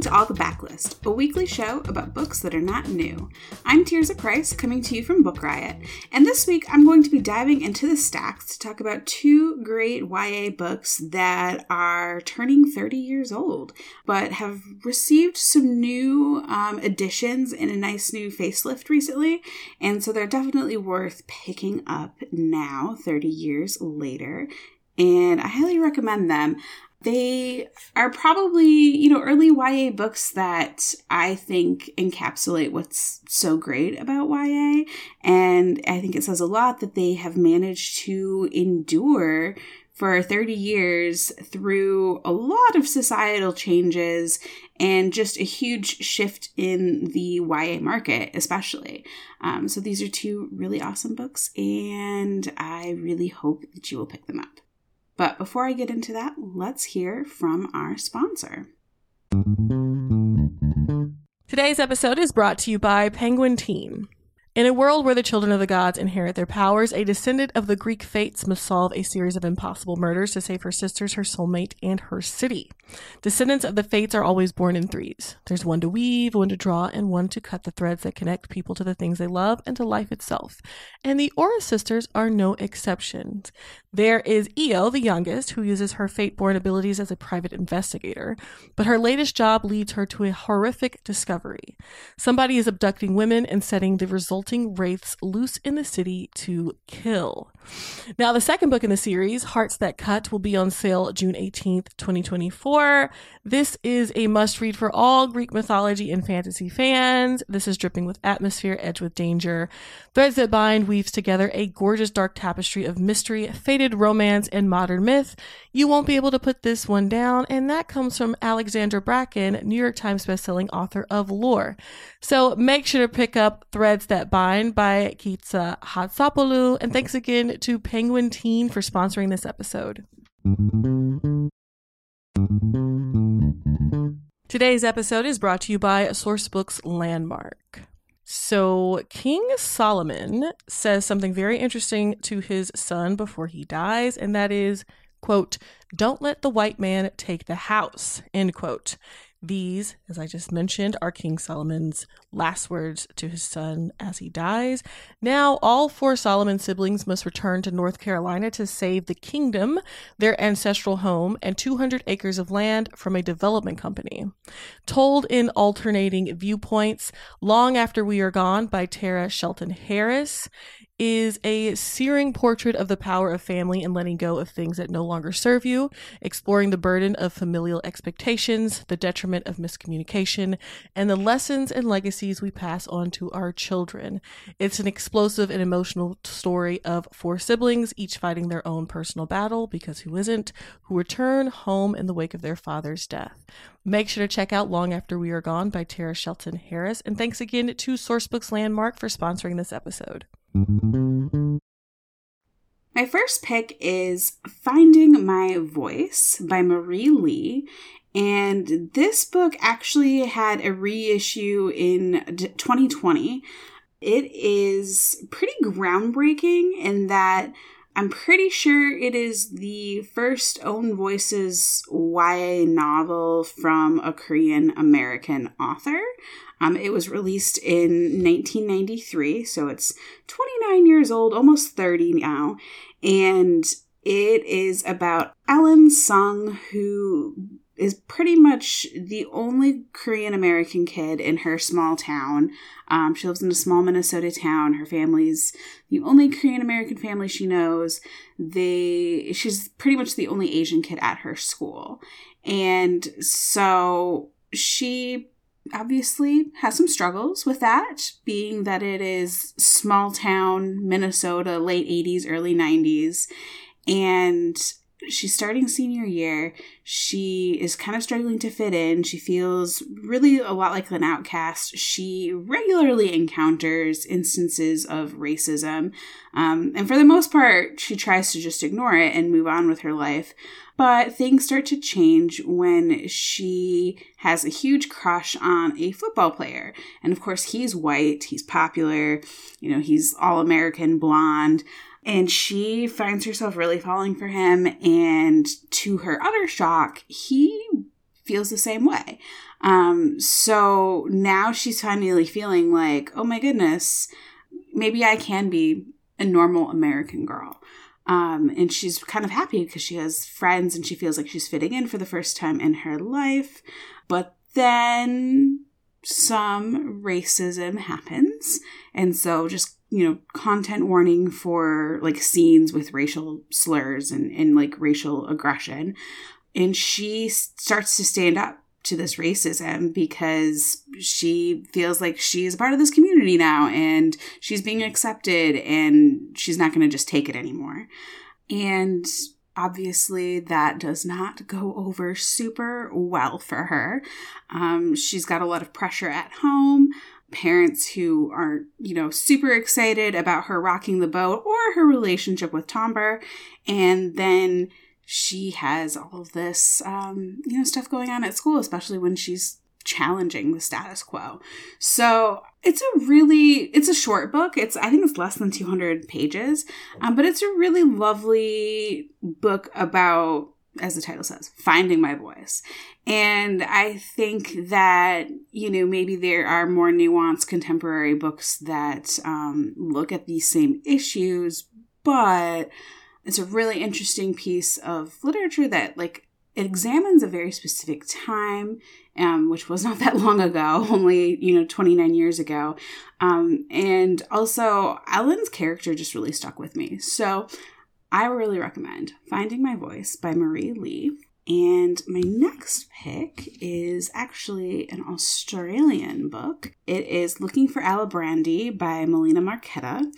to All the Backlist, a weekly show about books that are not new. I'm Tirza Price, coming to you from Book Riot, and this week I'm going to be diving into the stacks to talk about two great YA books that are turning 30 years old, but have received some new additions and a nice new facelift recently, and so they're definitely worth picking up now, 30 years later, and I highly recommend them. They are probably, early YA books that I think encapsulate what's so great about YA. And I think it says a lot that they have managed to endure for 30 years through a lot of societal changes and just a huge shift in the YA market, especially. So these are two really awesome books, and I really hope that you will pick them up. But before I get into that, let's hear from our sponsor. Today's episode is brought to you by Penguin Teen. In a world where the children of the gods inherit their powers, a descendant of the Greek fates must solve a series of impossible murders to save her sisters, her soulmate, and her city. Descendants of the fates are always born in threes. There's one to weave, one to draw, and one to cut the threads that connect people to the things they love and to life itself. And the Aura sisters are no exceptions. There is Io, the youngest, who uses her fate-born abilities as a private investigator, but her latest job leads her to a horrific discovery. Somebody is abducting women and setting the resulting wraiths loose in the city to kill. Now, the second book in the series, Hearts That Cut, will be on sale June 18th, 2024. This is a must-read for all Greek mythology and fantasy fans. This is dripping with atmosphere, edged with danger. Threads That Bind weaves together a gorgeous dark tapestry of mystery, fated romance, and modern myth. You won't be able to put this one down, and that comes from Alexandra Bracken, New York Times bestselling author of Lore. So make sure to pick up Threads That Bind by Kitsa Hatsopoulou, and thanks again to Penguin Teen for sponsoring this episode. Today's episode is brought to you by Sourcebooks Landmark. So King Solomon says something very interesting to his son before he dies, and that is, quote, "Don't let the white man take the house," end quote. These, as I just mentioned, are King Solomon's last words to his son as he dies. Now, all four Solomon siblings must return to North Carolina to save the kingdom, their ancestral home, and 200 acres of land from a development company. Told in alternating viewpoints, Long After We Are Gone by Tara Shelton Harris is a searing portrait of the power of family and letting go of things that no longer serve you, exploring the burden of familial expectations, the detriment of miscommunication, and the lessons and legacies we pass on to our children. It's an explosive and emotional story of four siblings, each fighting their own personal battle, because who isn't, who return home in the wake of their father's death. Make sure to check out Long After We Are Gone by Tara Shelton Harris, and thanks again to Sourcebooks Landmark for sponsoring this episode. My first pick is Finding My Voice by Marie Lee. And this book actually had a reissue in 2020. It is pretty groundbreaking in that I'm pretty sure it is the first Own Voices YA novel from a Korean American author. It was released in 1993, so it's 29 years old, almost 30 now. And it is about Ellen Sung, who is pretty much the only Korean American kid in her small town. She lives in a small Minnesota town. Her family's the only Korean American family she knows. She's pretty much the only Asian kid at her school. And so she obviously has some struggles with that, being that it is small town Minnesota, late 80s, early 90s. And she's starting senior year. She is kind of struggling to fit in. She feels really a lot like an outcast. She regularly encounters instances of racism. And for the most part, she tries to just ignore it and move on with her life. But things start to change when she has a huge crush on a football player. And of course, he's white, he's popular, he's all-American blonde. And she finds herself really falling for him. And to her utter shock, he feels the same way. So now she's finally feeling like, oh my goodness, maybe I can be a normal American girl. And she's kind of happy because she has friends and she feels like she's fitting in for the first time in her life. But then some racism happens. And so just, content warning for like scenes with racial slurs and like racial aggression. And she starts to stand up to this racism because she feels like she's a part of this community now and she's being accepted and she's not going to just take it anymore. And obviously that does not go over super well for her. She's got a lot of pressure at home. Parents who aren't, super excited about her rocking the boat or her relationship with Tomber. And then she has all of this, stuff going on at school, especially when she's challenging the status quo. So it's a short book. I think it's less than 200 pages, but it's a really lovely book about, as the title says, finding my voice. And I think that, maybe there are more nuanced contemporary books that look at these same issues, but it's a really interesting piece of literature that, like, it examines a very specific time, which was not that long ago, only, 29 years ago. And also, Ellen's character just really stuck with me. So I really recommend Finding My Voice by Marie Lee. And my next pick is actually an Australian book. It is Looking for Alibrandi by Melina Marchetta.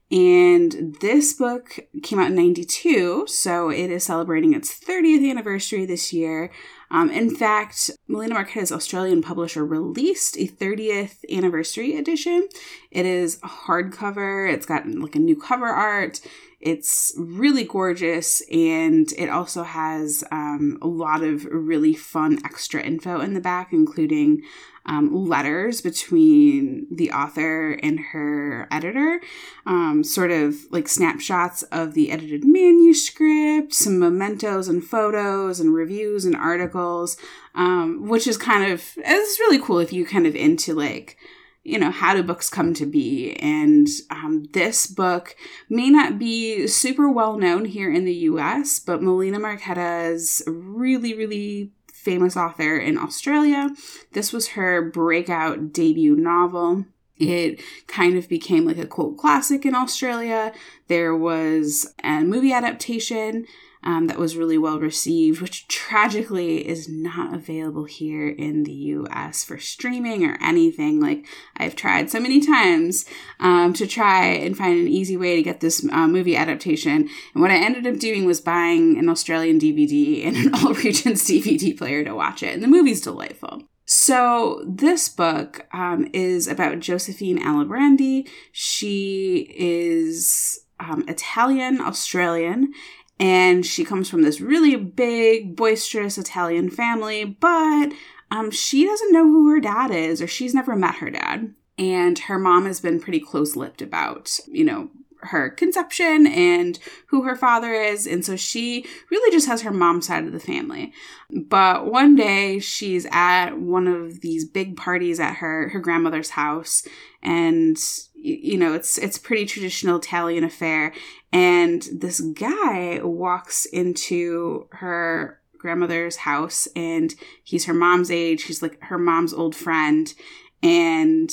And this book came out in 92, so it is celebrating its 30th anniversary this year. In fact, Melina Marchetta's Australian publisher released a 30th anniversary edition. It is a hardcover. It's got like a new cover art. It's really gorgeous, and it also has a lot of really fun extra info in the back, including letters between the author and her editor, sort of like snapshots of the edited manuscript, some mementos and photos and reviews and articles, which is it's really cool if you kind of into like, how do books come to be? And this book may not be super well known here in the US, but Melina Marchetta is a really, really famous author in Australia. This was her breakout debut novel. It kind of became like a cult classic in Australia. There was a movie adaptation that was really well received, which tragically is not available here in the US for streaming or anything. Like, I've tried so many times to try and find an easy way to get this movie adaptation. And what I ended up doing was buying an Australian DVD and an All Regions DVD player to watch it. And the movie's delightful. So this book is about Josephine Alibrandi. She is Italian, Australian, and she comes from this really big, boisterous Italian family, but she doesn't know who her dad is, or she's never met her dad. And her mom has been pretty close-lipped about, her conception and who her father is. And so she really just has her mom's side of the family. But one day she's at one of these big parties at her grandmother's house. And, it's pretty traditional Italian affair. And this guy walks into her grandmother's house, and he's her mom's age. He's like her mom's old friend. And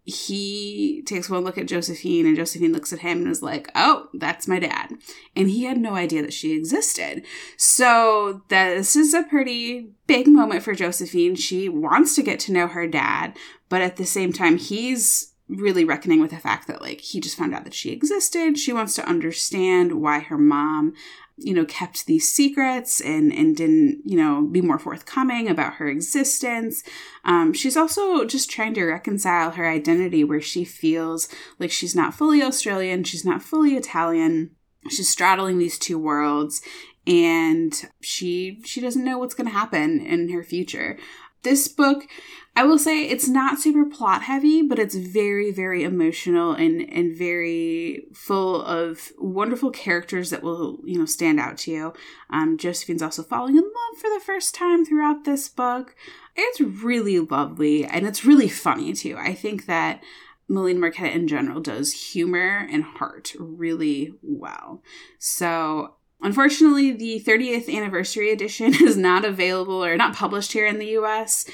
he takes one look at Josephine, and Josephine looks at him and is like, oh, that's my dad. And he had no idea that she existed. So this is a pretty big moment for Josephine. She wants to get to know her dad, but at the same time, he's really reckoning with the fact that, like, he just found out that she existed. She wants to understand why her mom, kept these secrets and didn't, be more forthcoming about her existence. She's also just trying to reconcile her identity, where she feels like she's not fully Australian, she's not fully Italian. She's straddling these two worlds, and she doesn't know what's going to happen in her future. This book, I will say it's not super plot heavy, but it's very, very emotional and very full of wonderful characters that will, stand out to you. Josephine's also falling in love for the first time throughout this book. It's really lovely, and it's really funny too. I think that Melina Marchetta in general does humor and heart really well. So unfortunately, the 30th anniversary edition is not available or not published here in the US.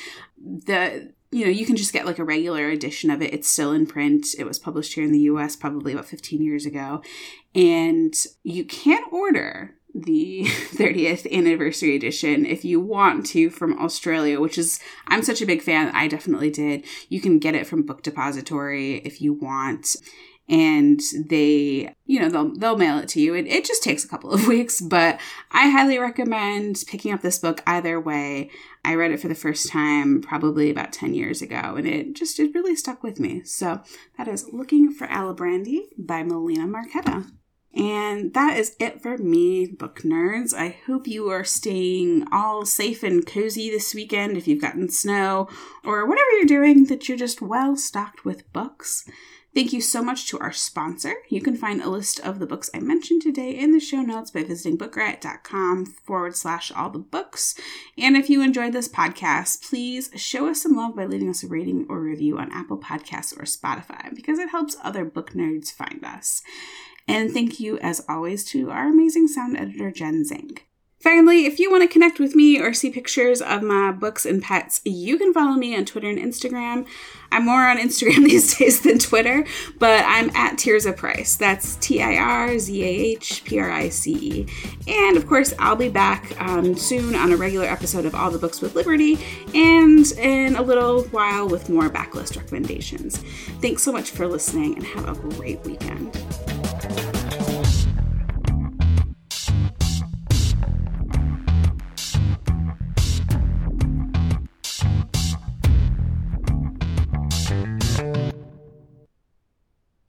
You can just get like a regular edition of it. It's still in print. It was published here in the US probably about 15 years ago. And you can order the 30th anniversary edition if you want to from Australia, which is, I'm such a big fan. I definitely did. You can get it from Book Depository if you want. And they, they'll mail it to you. It just takes a couple of weeks, but I highly recommend picking up this book either way. I read it for the first time probably about 10 years ago, and it really stuck with me. So that is Looking for Alibrandi by Melina Marchetta. And that is it for me, book nerds. I hope you are staying all safe and cozy this weekend if you've gotten snow or whatever you're doing, that you're just well stocked with books. Thank you so much to our sponsor. You can find a list of the books I mentioned today in the show notes by visiting bookriot.com/allthebooks. And if you enjoyed this podcast, please show us some love by leaving us a rating or review on Apple Podcasts or Spotify, because it helps other book nerds find us. And thank you, as always, to our amazing sound editor, Jen Zink. Finally, if you want to connect with me or see pictures of my books and pets, you can follow me on Twitter and Instagram. I'm more on Instagram these days than Twitter, but I'm at Tirza Price. That's TIRZAHPRICE. And of course, I'll be back soon on a regular episode of All the Books with Liberty, and in a little while with more backlist recommendations. Thanks so much for listening, and have a great weekend.